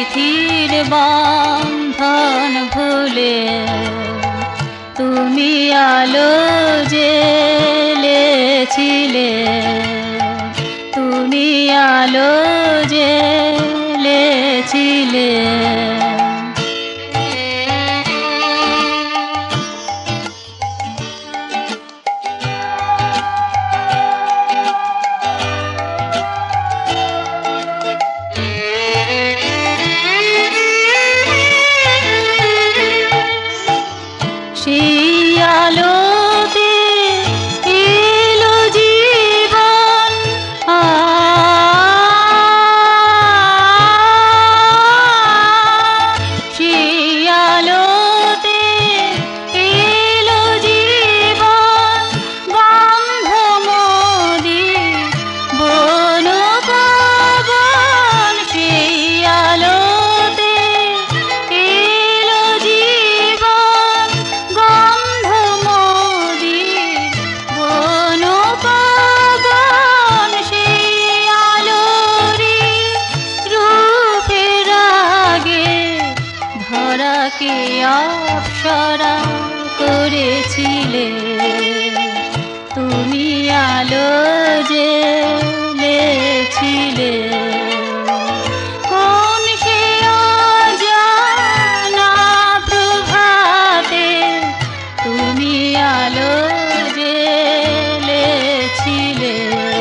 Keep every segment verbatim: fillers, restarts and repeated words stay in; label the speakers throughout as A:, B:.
A: তিথির বন্ধন ভুলে তুমি আলো জ্বেলেছিলে, তুমি আলো জ্বেলেছিলে। সেই আলোতে এলো জীবন, সেই আলোতে এলো জীবন, গন্ধ মোদির বন পাবন। সেই আলোতে এলো জীবন, গন্ধ মোদির বন পাবন। সেই আলোরই রূপের আগে ধরাকে অপ্সরা করেছিলে, তুমি আলো জ্বেলেছিলে। কোন সে অজানা প্রভাতে তুমি আলো জ্বেলেছিলে,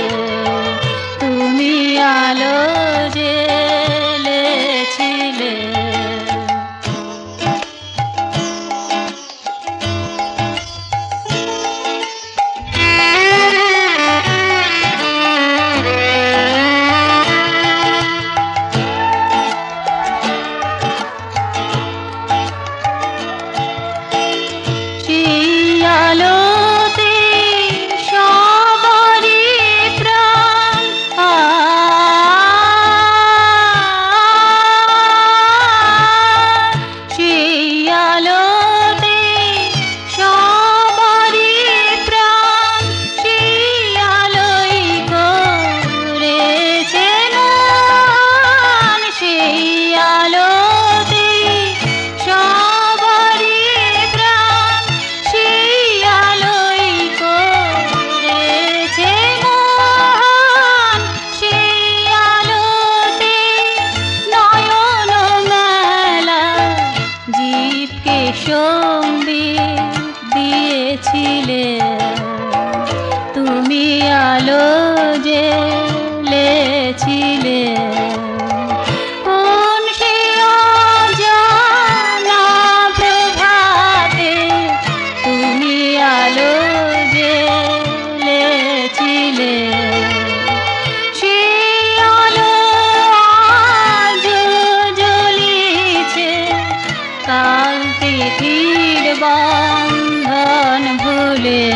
A: তুমি আলো জ্বেলেছিলে। সেই আলোতে সবারই প্রাণ, সেই আলোতে সবারই প্রাণ, সেই আলোই করেছে নাম। সেই আলোতে সবারই প্রাণ, সেই আলোই করেছে মহান। সেই আলোতে নয়ন মেলা জীবকে সঙ্গীত দিয়েছিলে, তুমি আলো জ্বেলেছিলে। কোন সে অজানা প্রভাতে তুমি আলো জ্বেলেছিলে, সেই আলো আজ জ্বলিছে কাল তিথির বন্ধন ভুলে।